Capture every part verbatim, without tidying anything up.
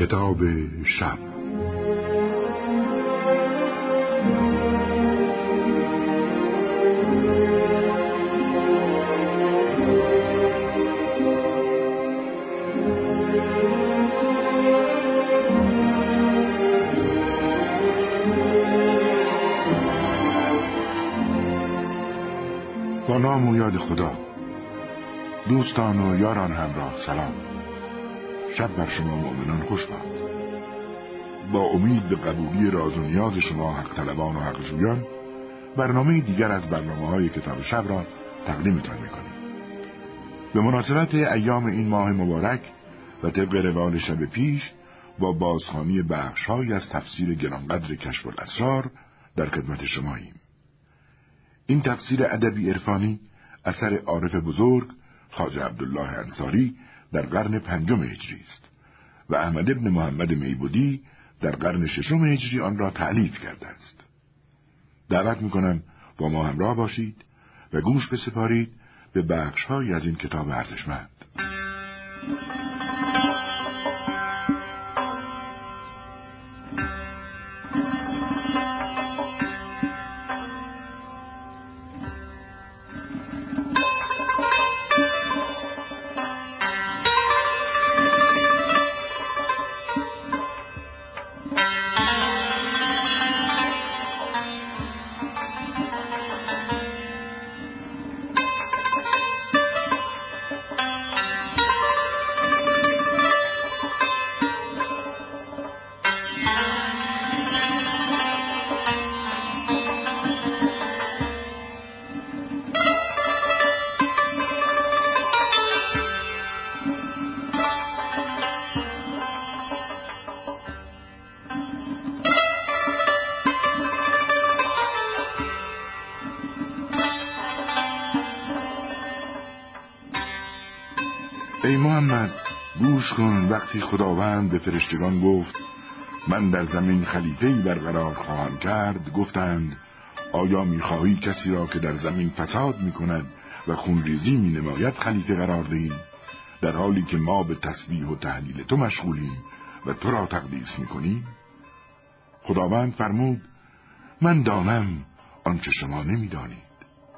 کتاب شب. با نام و یاد خدا. دوستان و یاران همراه سلام. شب بر شما مؤمنان خوش باد. با امید به قبولی راز و نیاز شما حق طلبان و حق جویان، برنامه دیگر از برنامه‌های کتاب شب را تقدیمتان می‌کنیم. به مناسبت ایام این ماه مبارک و طبق روال شب پیش، با بازخوانی بخش‌هایی از تفسیر گرانقدر کشف الاسرار در خدمت شماییم. این تفسیر ادبی عرفانی اثر عارف بزرگ خواجه عبدالله انصاری در قرن پنجم هجری است و احمد ابن محمد میبودی در قرن ششم هجری آن را تألیف کرده است. دعوت میکنم با ما همراه باشید و گوش بسپارید به بخش‌هایی از این کتاب ارزشمند. ای محمد، گوش کن. وقتی خداوند به فرشتگان گفت من در زمین خلیفه‌ای برقرار خواهم کرد، گفتند آیا می‌خواهی کسی را که در زمین فساد می‌کند و خونریزی می‌نماید خلیفه قرار دهیم، در حالی که ما به تسبیح و تهلیل تو مشغولیم و تو را تقدیس می‌کنیم؟ خداوند فرمود من دانم آنچه شما نمی‌دانید.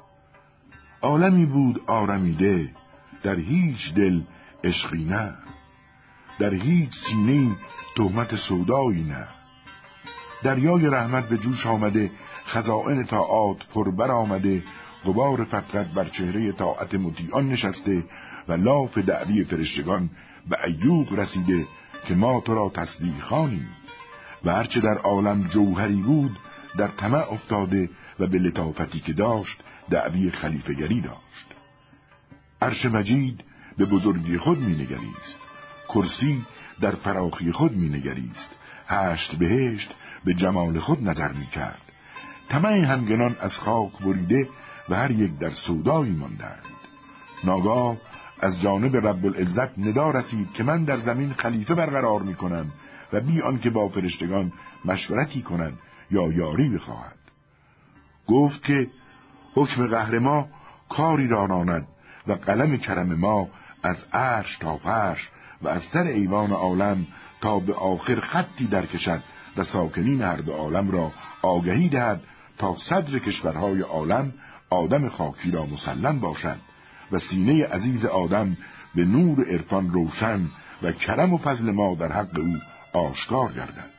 عالمی بود آرمیده، در هیچ دل عشقی نه، در هیچ سینه تهمت سودایی نه. دریای رحمت به جوش آمده، خزائن طاعات پر بر آمده، غبار فترت بر چهره طاعت مطیعان نشسته و لاف دعوی فرشتگان به ایوغ رسیده که ما تو را تسبیح خوانیم و هرچه در عالم جوهری بود در طمع افتاده و به لطافتی که داشت دعوی خلیفه‌گری داشت. عرش مجید به بزرگی خود می نگریست، کرسی در فراخی خود می نگریست، هشت بهشت به جمال خود نظر می کرد. طمع همگنان از خاک بریده و هر یک در سودایی ماندند. ناگاه از جانب رب العزت ندا رسید که من در زمین خلیفه برقرار می کنم و بی آنکه با فرشتگان مشورتی کند یا یاری بخواهد. گفت که حکم قهر ما کاری را راند و قلم کرم ما از عرش تا فرش و از سر ایوان عالم تا به آخر خطی درکشد و ساکنین هر دو عالم را آگهی دهد تا صدر کشورهای عالم آدم خاکی را مسلم باشد و سینه عزیز آدم به نور عرفان روشن و کرم و فضل ما در حق او آشکار گردد.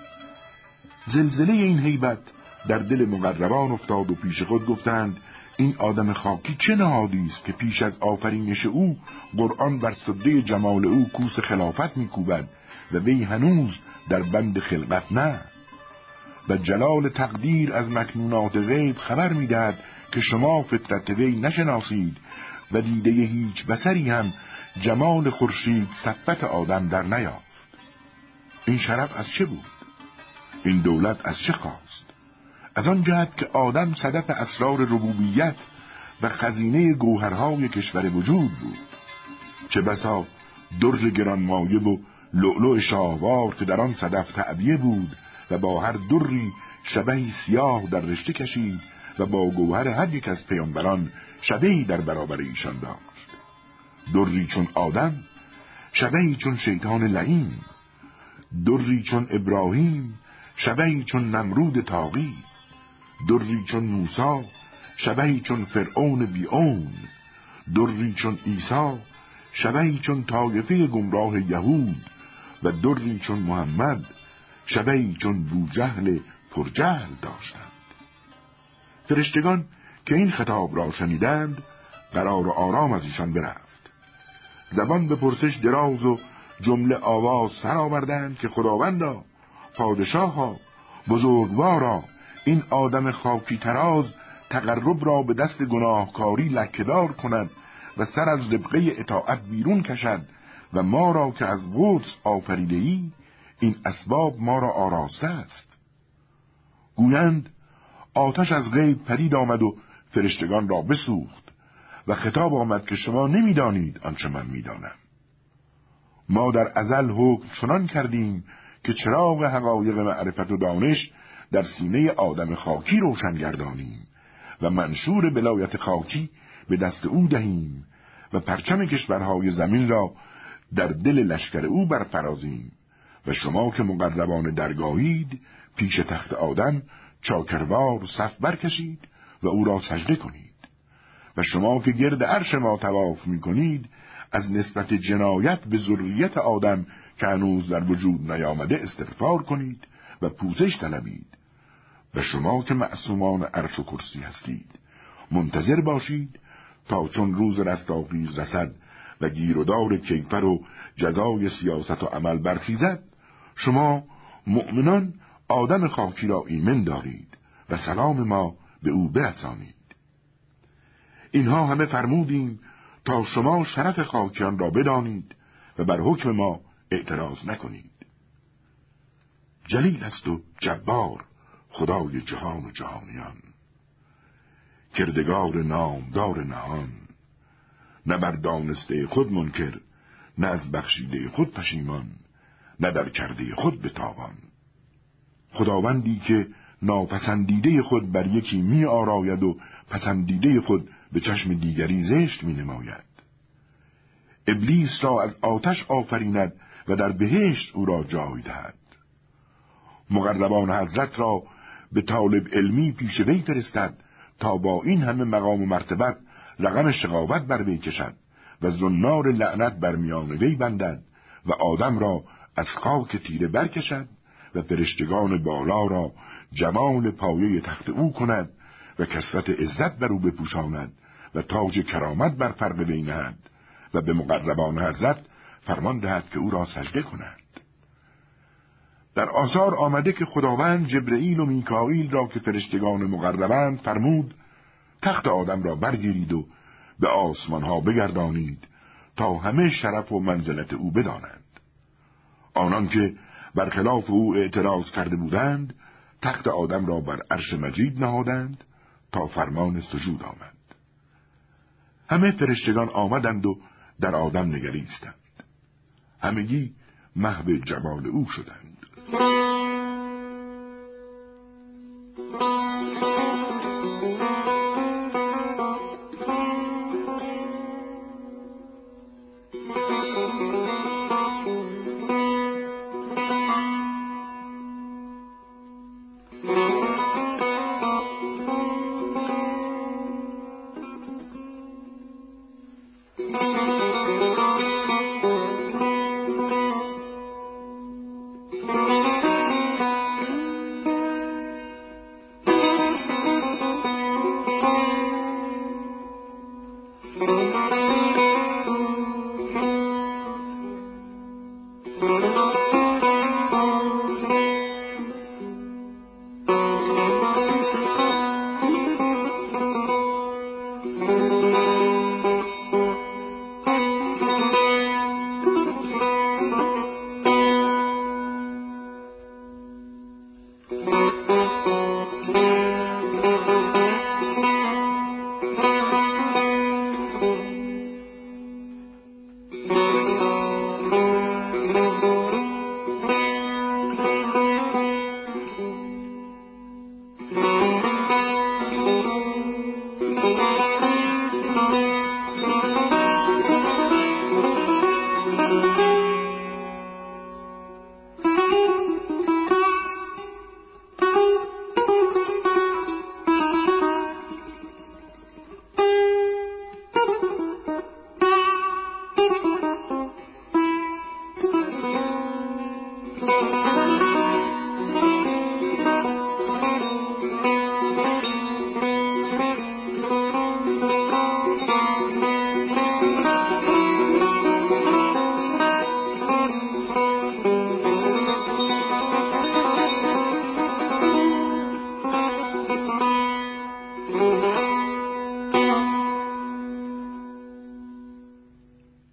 زلزله این هیبت در دل مقربان افتاد و پیش خود گفتند این آدم خاکی چه نهادی است که پیش از آفرینش او قرآن بر سده جمال او کوس خلافت میکوبد و وی هنوز در بند خلقت نه. و جلال تقدیر از مکنونات غیب خبر میدهد که شما فطرت وی نشناسید و دیده هیچ بصری هم جمال خورشید صفت آدم در نیافت. این شرف از چه بود؟ این دولت از چه خواست؟ از آن جهت که آدم صدف اسرار ربوبیت و خزینه گوهرهای کشور وجود بود. چه بسا درج گرانمایه و لؤلؤ شاهوار که در آن صدف تعبیه بود و با هر دری شبهی سیاه در رشته کشید و با گوهر هر یک از پیامبران شبهی در برابر ایشان داشت. دری چون آدم، شبهی چون شیطان لعین. دری چون ابراهیم شبهی چون نمرود تاغی، دری چون موسی شبهی چون فرعون بیعون، دری چون عیسی شبهی چون طایفه گمراه یهود، و دری چون محمد شبهی چون بوجهل پرجهل داشتند. فرشتگان که این خطاب را شنیدند قرار و آرام از ایشان برفت. زبان به پرسش دراز و جمله آواز سر آوردند که خداوندا، پادشاها، بزرگوارا، این آدم خاکی تراز تقرب را به دست گناهکاری لکه‌دار کند و سر از ربقه اطاعت بیرون کشد و ما را که از قدس آفریده ای این اسباب ما را آراسته است. گویند آتش از غیب پدید آمد و فرشتگان را بسوخت و خطاب آمد که شما نمیدانید آنچه من میدانم. ما در ازل حکم چنان کردیم که چراغ حقایق معرفت و دانش در سینه آدم خاکی روشن گردانیم و منشور ولایت خاکی به دست او دهیم و پرچم کشورهای زمین را در دل لشکر او برفرازیم و شما که مقربان درگاهید پیش تخت آدم چاکروار صف برکشید و او را سجده کنید و شما که گرد عرش ما طواف می کنید از نسبت جنایت به ذریت آدم که هنوز در وجود نیامده استغفار کنید و پوزش طلبید و شما که معصومان عرش و کرسی هستید منتظر باشید تا چون روز رستاخیز رسد و گیرودار کیفر و جزای سیاست و عمل برخیزد شما مؤمنان آدم خاکی را ایمن دارید و سلام ما به او برسانید. اینها همه فرمودیم تا شما شرف خاکیان را بدانید و بر حکم ما اعتراض نکنید. جلیل است و جبار خدای جهان و جهانیان، کردگار نامدار نهان، نه بر دانسته خود منکر، نه از بخشیده خود پشیمان، نه در کرده خود بتابان. خداوندی که ناپسندیده خود بر یکی می آراید و پسندیده خود به چشم دیگری زشت می نماید. ابلیس را از آتش آفریند و در بهشت او را جای دهد. مقربان حضرت را به طالب علمی پیش وی فرستد تا با این همه مقام و مرتبت رقم شقاوت بر وی کشد و زنار لعنت بر میان وی بندد و آدم را از خاک تیره برکشد و فرشتگان بالا را جمال پایه تخت او کند و کثرت عزت بر او بپوشاند و تاج کرامت بر فرق وی نهد و به مقربان حضرت فرمان دهد که او را سجده کنند. در آثار آمده که خداوند جبرئیل و میکائیل را که فرشتگان مقربند فرمود تخت آدم را برگیرید و به آسمان ها بگردانید تا همه شرف و منزلت او بدانند. آنان که برخلاف او اعتراض کرده بودند تخت آدم را بر عرش مجید نهادند تا فرمان سجود آمد. همه فرشتگان آمدند و در آدم نگریستند. همگی محو جمال او شدند.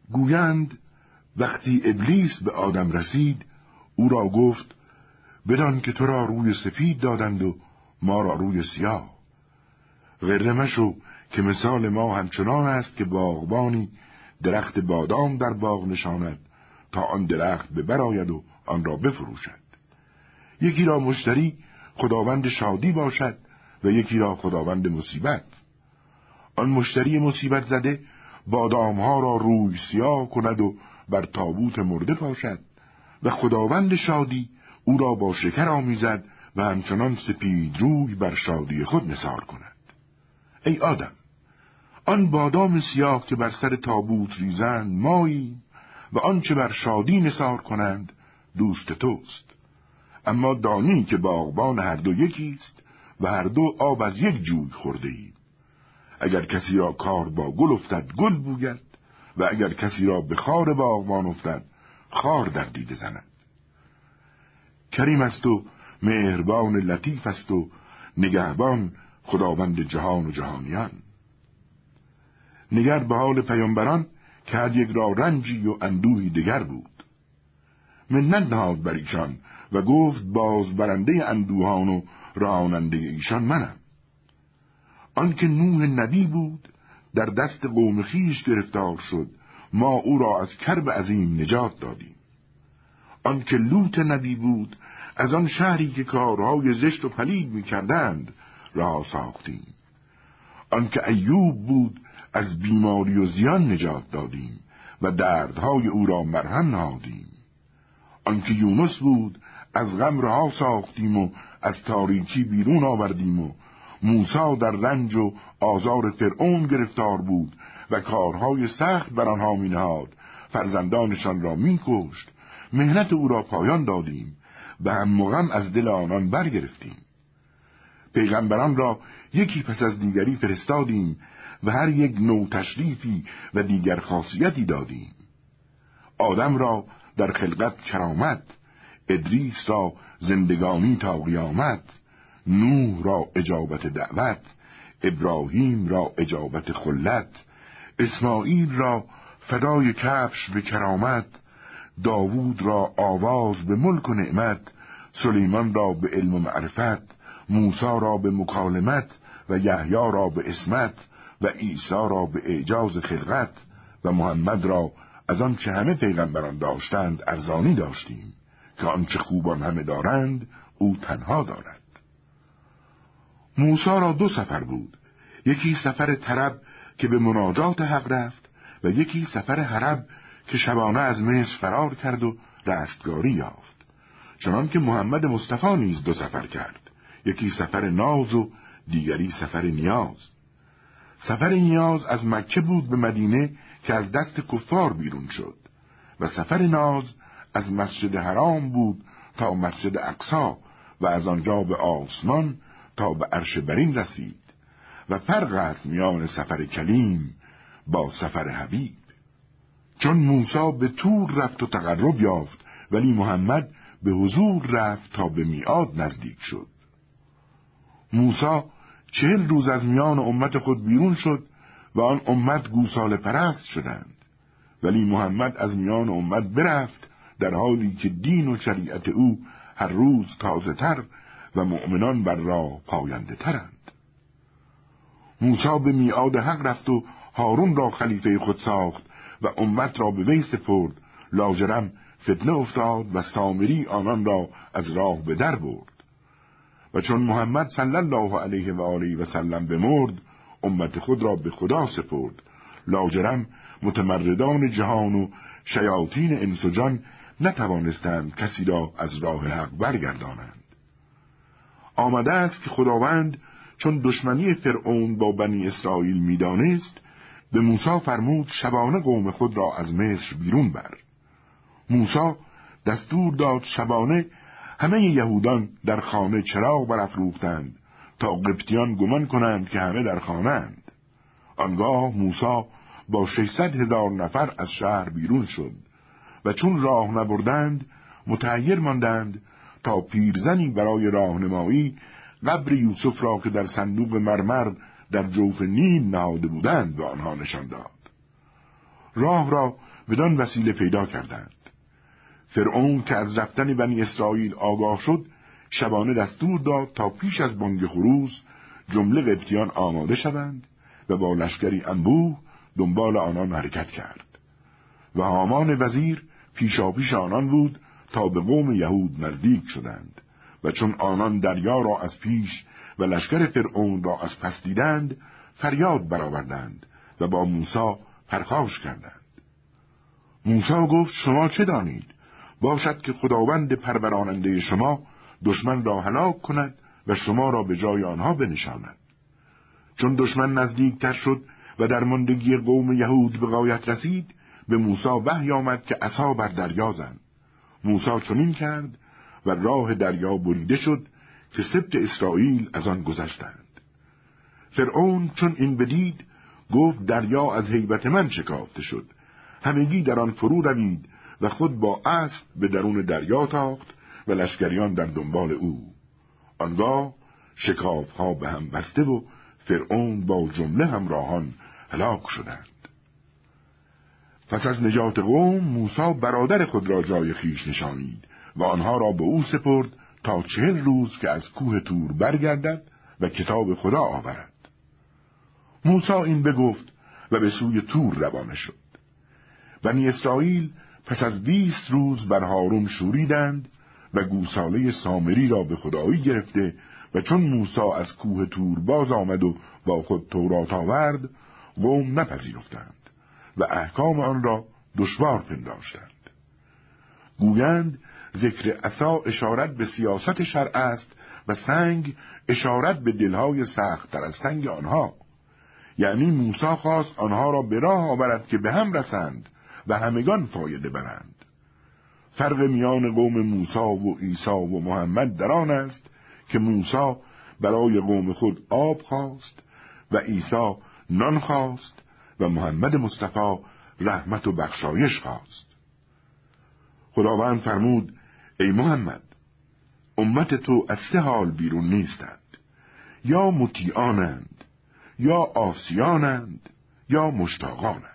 گویند وقتی ابلیس به آدم رسید او را گفت بدان که تو را روی سفید دادند و ما را روی سیاه. غره مشو که مثال ما همچنان است که باغبانی درخت بادام در باغ نشاند تا آن درخت به برآید و آن را بفروشد. یکی را مشتری خداوند شادی باشد و یکی را خداوند مصیبت. آن مشتری مصیبت زده بادامها را روی سیاه کند و بر تابوت مرده پاشد و خداوند شادی او را با شکر آمیزد و همچنان سپید روی بر شادی خود نثار کند. ای آدم، آن بادام سیاه که بر سر تابوت ریزند مایی و آنچه بر شادی نثار کنند دوست توست. اما دانی که باغبان هر دو یکیست و هر دو آب از یک جوی خورده ایم. اگر کسی را کار با گل افتد گل بوید و اگر کسی را به خار باغبان افتد خار در دیده زند. کریم است و مهربان لطیف است و نگهبان خداوند جهان و جهانیان. نگر به حال پیامبران که هر یک را رنجی و اندوهی دگر بود. منت نهاد بر ایشان و گفت باز برنده اندوهان و راننده ایشان منم. آنکه نوح نبی بود در دست قوم خویش گرفتار شد ما او را از کرب عظیم نجات دادیم. آنکه لوط نبی بود از آن شهری که کارهای زشت و پلید می‌کردند رها ساختیم. آنکه ایوب بود از بیماری و زیان نجات دادیم و دردهای او را مرهم نهادیم. آنکه یونس بود از غم رها ساختیم و از تاریکی بیرون آوردیم و موسی در رنج و آزار فرعون گرفتار بود و کارهای سخت بر آنها می‌نهاد، فرزندانشان را می‌کشت، مهنت او را پایان دادیم و هم و غم از دل آنان برگرفتیم. پیغمبران را یکی پس از دیگری فرستادیم و هر یک نوع تشریفی و دیگر خاصیتی دادیم. آدم را در خلقت کرامت، ادریس را زندگانی تا قیامت، نوح را اجابت دعوت، ابراهیم را اجابت خلت، اسماعیل را فدای کفش به کرامت، داوود را آواز به ملک و نعمت، سلیمان را به علم و معرفت، موسی را به مکالمت و یحیی را به عصمت و عیسی را به اعجاز خلقت و محمد را از آنچه همه پیغمبران داشتند ارزانی داشتیم که آنچه خوبان همه دارند او تنها دارد. موسی را دو سفر بود، یکی سفر طرب که به مناجات حق رفت و یکی سفر هرب که شبانه از مصر فرار کرد و رستگاری یافت. چنان که محمد مصطفی نیز دو سفر کرد، یکی سفر ناز و دیگری سفر نیاز. سفر نیاز از مکه بود به مدینه که از دست کفار بیرون شد و سفر ناز از مسجد حرام بود تا مسجد اقصی و از آنجا به آسمان تا به عرش برین رسید و فرق است میان سفر کلیم با سفر حبیب. چون موسی به طور رفت و تقرب یافت ولی محمد به حضور رفت تا به میعاد نزدیک شد. موسی چهل روز از میان امت خود بیرون شد و آن امت گوساله پرست شدند، ولی محمد از میان امت برفت در حالی که دین و شریعت او هر روز تازه تر و مؤمنان بر راه پاینده ترند. موسی به میعاد حق رفت و هارون را خلیفه خود ساخت و امت را به وی سپرد. لاجرم فتنه افتاد و سامری آنان را از راه به در برد. و چون محمد صلی الله علیه و آله و سلم بمرد امت خود را به خدا سپرد. لاجرم متمردان جهان و شیاطین انس و جان نتوانستند کسی را از راه حق برگردانند. آمده است که خداوند چون دشمنی فرعون با بنی اسرائیل میدانست به موسی فرمود شبانه قوم خود را از مصر بیرون بر. موسی دستور داد شبانه همه یهودان در خانه چراغ برافروختند تا قبطیان گمان کنند که همه در خانه اند. آنگاه موسی با ششصد هزار نفر از شهر بیرون شد و چون راه نبردند متحیر ماندند تا پیرزنی برای راهنمایی قبر یوسف را که در صندوق مرمر در جوف نیل نهاده بودند به آنها نشان داد. راه را بدان وسیله پیدا کردند. فرعون که از رفتن بنی اسرائیل آگاه شد، شبانه دستور داد تا پیش از بانگ خروس جمله قبطیان آماده شوند و با لشکری انبوه دنبال آنان حرکت کرد. و هامان وزیر پیشاپیش آنان بود تا به قوم یهود نزدیک شدند و چون آنان دریا را از پیش و لشکر فرعون را از پس دیدند، فریاد برآوردند و با موسی پرخاش کردند. موسی گفت شما چه دانید؟ باشد که خداوند پروراننده شما دشمن را هلاک کند و شما را به جای آنها بنشاند. چون دشمن نزدیکتر شد و در ماندگی قوم یهود به غایت رسید، به موسی وحی آمد که عصا بر دریا زن. موسی چنین کرد و راه دریا بریده شد که سبط اسرائیل از آن گذشتند. فرعون چون این بدید گفت دریا از هیبت من شکافته شد، همگی در آن فرو روید و خود با اسب به درون دریا تاخت و لشکریان در دنبال او. آنگاه شکافها به هم بسته و فرعون با جمله همراهان هلاک شدند. پس از نجات قوم موسی برادر خود را جای خویش نشانید و آنها را به او سپرد تا چهل روز که از کوه تور برگردد و کتاب خدا آورد. موسی این بگفت و به سوی تور روانه شد. بنی اسرائیل پس از بیست روز بر هارون شوریدند و گوساله سامری را به خدایی گرفته و چون موسی از کوه تور باز آمد و با خود تورات آورد، قوم نپذیرفتند و احکام آن را دشوار پنداشتند. گویند ذکر عصا اشارت به سیاست شرع است و سنگ اشارت به دلهای سخت تر از سنگ آنها. یعنی موسی خواست آنها را به راه آورد که به هم رسند و همگان فایده برند. فرق میان قوم موسی و عیسی و محمد در آن است که موسی برای قوم خود آب خواست و عیسی نان خواست و محمد مصطفی رحمت و بخشایش خواست. خداوند فرمود ای محمد، امت تو از سه حال بیرون نیستند، یا مطیعانند، یا عاصیانند، یا مشتاقانند.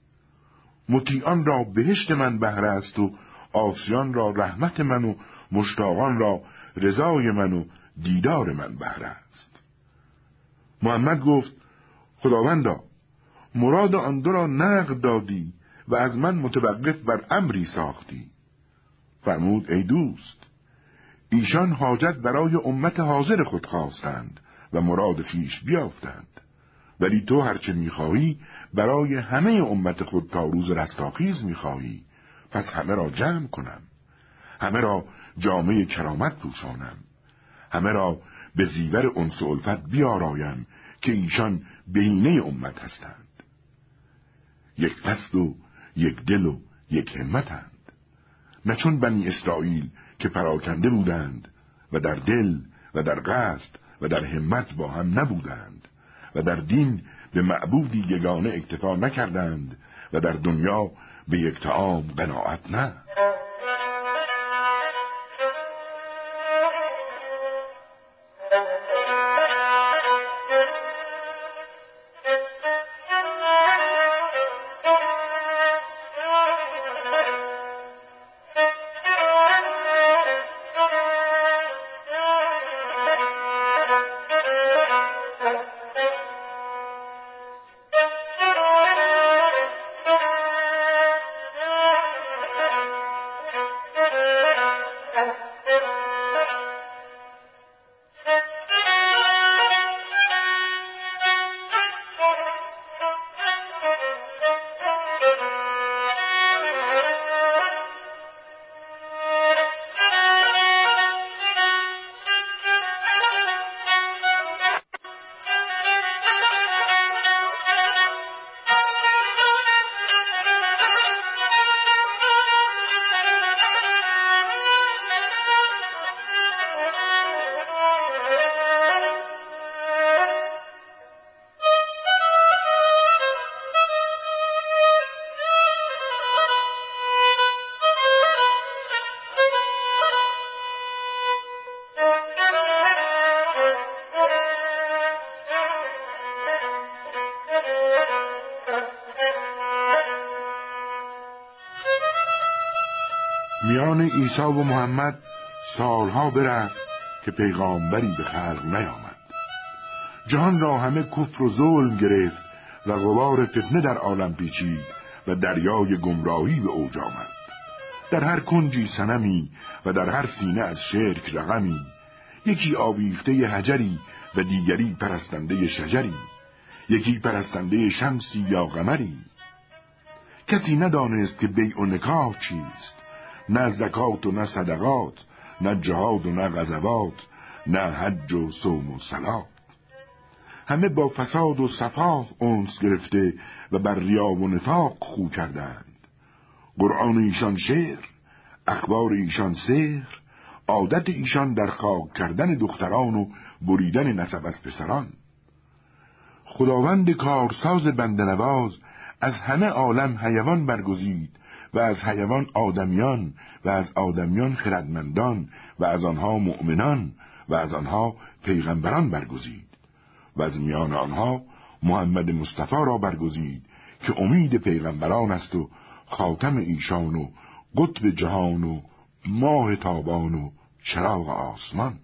مطیعان را بهشت من بهره است و عاصیان را رحمت من و مشتاقان را رضای من و دیدار من بهره است. محمد گفت خداوندا، مراد آن دو را نقد دادی و از من متوقف بر امری ساختی. فرمود ای دوست، ایشان حاجت برای امت حاضر خود خواستند و مراد خویش بیافتند، ولی تو هرچه میخواهی برای همه امت خود تا روز رستاخیز میخواهی. پس همه را جمع کنم، همه را جامعه کرامت پوشانم، همه را به زیور انس و الفت بیارایم که ایشان بهینه امت هستند. یک قصد و یک دل و یک همتند، نه چون بنی اسرائیل که پراکنده بودند و در دل و در قصد و در همت با هم نبودند و در دین به معبودی یگانه اکتفا نکردند و در دنیا به یک طعام قناعت نه. میان عیسی و محمد سالها برفت که پیغامبری به خلق نیامد. جهان را همه کفر و ظلم گرفت و غبار فتنه در عالم پیچید و دریای گمراهی به اوج آمد. در هر کنجی صنمی و در هر سینه از شرک رقمی، یکی آویخته حجری و دیگری پرستنده شجری، یکی پرستنده شمسی یا قمری. کسی ندانست که بیع و نکاح چیست، نه زکات و نه صدقات، نه جهاد و نه غزوات، نه حج و صوم و صلات. همه با فساد و سفاه انس گرفته و بر ریا و نفاق خو کردند. قرآن ایشان شعر، اخبار ایشان سحر، عادت ایشان در خاک کردن دختران و بریدن نسب از پسران. خداوند کارساز بنده‌نواز از همه عالم حیوان برگزید و از حیوان آدمیان و از آدمیان خردمندان و از آنها مؤمنان و از آنها پیغمبران برگزید و از میان آنها محمد مصطفی را برگزید که امید پیغمبران است و خاتم ایشان و قطب جهان و ماه تابان و چراغ آسمان.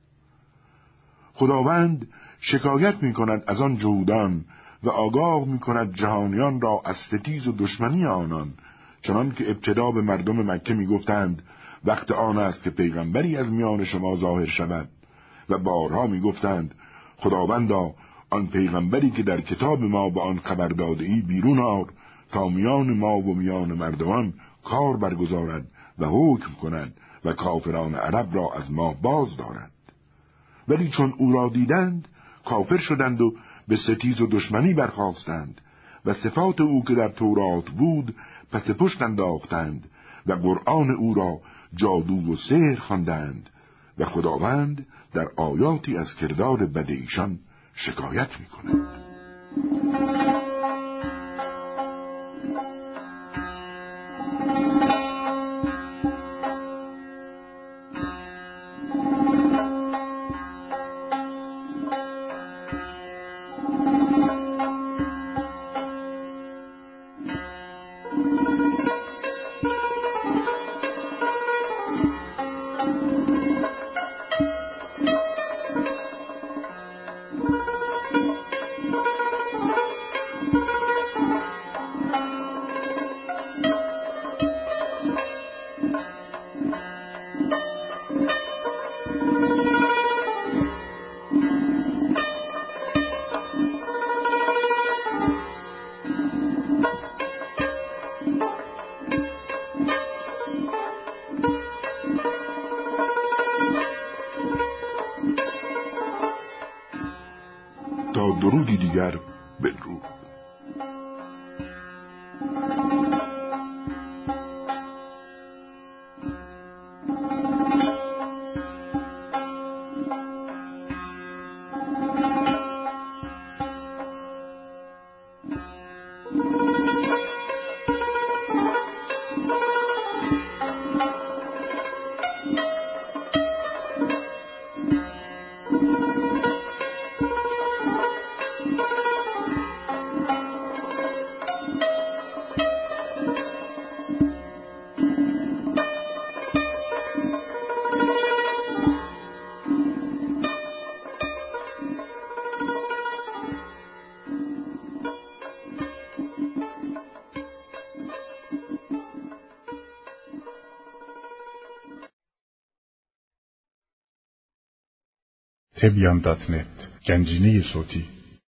خداوند شکایت می کند از آن جهودان و آگاه می کند جهانیان را از ستیز و دشمنی آنان، چنان که ابتدا به مردم مکه می گفتند وقت آن است که پیغمبری از میان شما ظاهر شود و بارها می گفتند خداوندا آن پیغمبری که در کتاب ما به آن خبر داده ای بیرون آر تا میان ما و میان مردمان کار برگزارد و حکم کند و کافران عرب را از ما باز دارد. ولی چون او را دیدند کافر شدند و به ستیز و دشمنی برخاستند و صفات او که در تورات بود پس پشت انداختند و قرآن او را جادو و سحر خواندند و خداوند در آیاتی از کردار بد ایشان شکایت می‌کند. تا درودی دیگر بدرود. تبیان دات نت گنجینه صوتی